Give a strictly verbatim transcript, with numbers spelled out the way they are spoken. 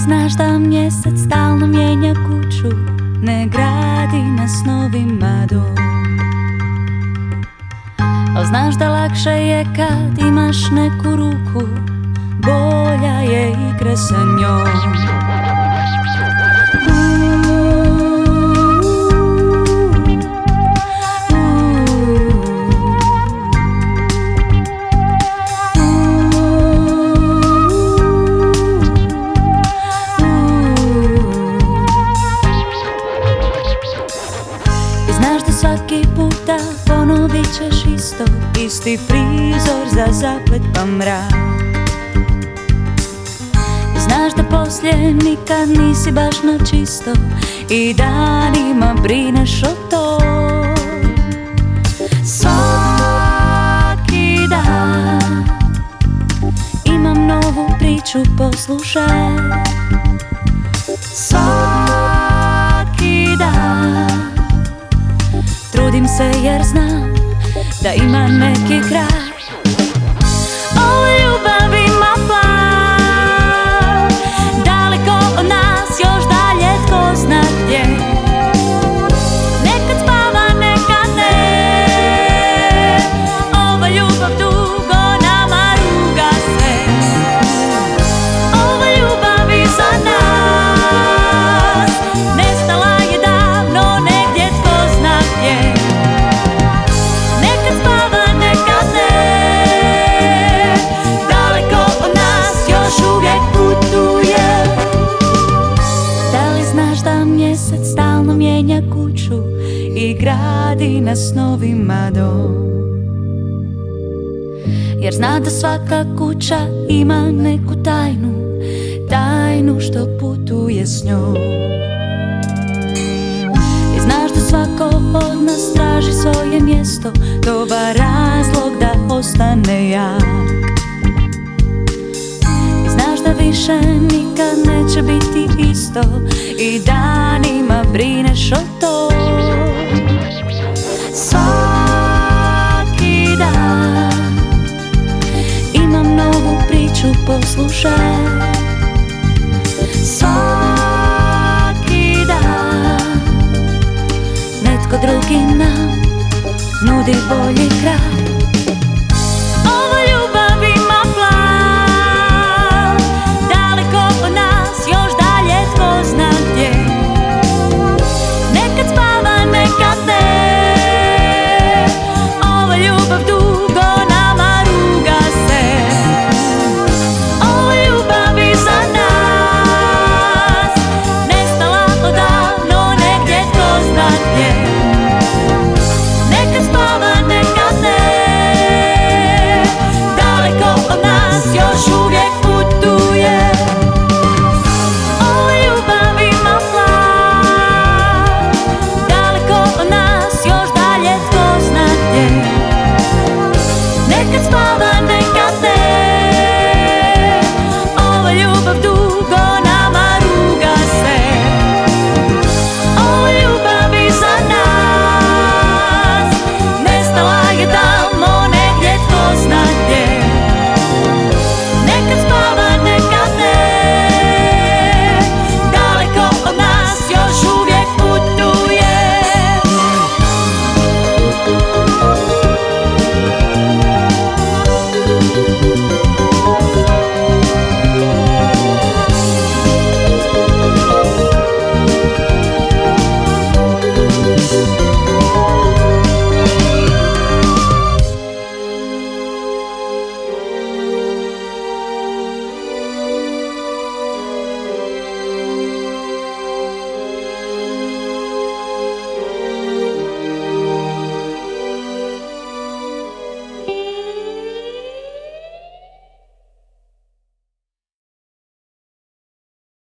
znaš da mjesec stalno mijenja kuću, ne gradi nas novima dom? Al znaš da lakše je kad imaš neku ruku, bolja je igra sa njom. Znaš da svaki puta ponovit ćeš isto, isti prizor za zapletan mrak. Znaš da poslije nikad nisi baš na čisto i danima brineš o tom. Svaki dan imam novu priču, poslušaj. Svaki dan trudim se jer znam da ima neki kraj. Ova ljubav ima plan, daleko od nas, još dalje tko zna gdje. Nekad spava, nekad ne, ova ljubav dugo nama ruga se. Ova ljubav iza nas nestala je davno negdje tko zna gdje. Nekad spava, nekad ne, daleko od nas još uvijek putuje. Da li znaš da mjesec stalno mijenja kuću i gradi nas novima dom? Jer zna da svaka kuća ima neku tajnu, tajnu što putuje s njom. I znaš da svako od nas traži svoje mjesto, dobar razlog da ostane jak. I znaš da više nikad neće biti isto i danima brineš o tom. Svaki dan imam novu priču, poslušaj. Svaki dan netko drugi nam nudi bolji kraj.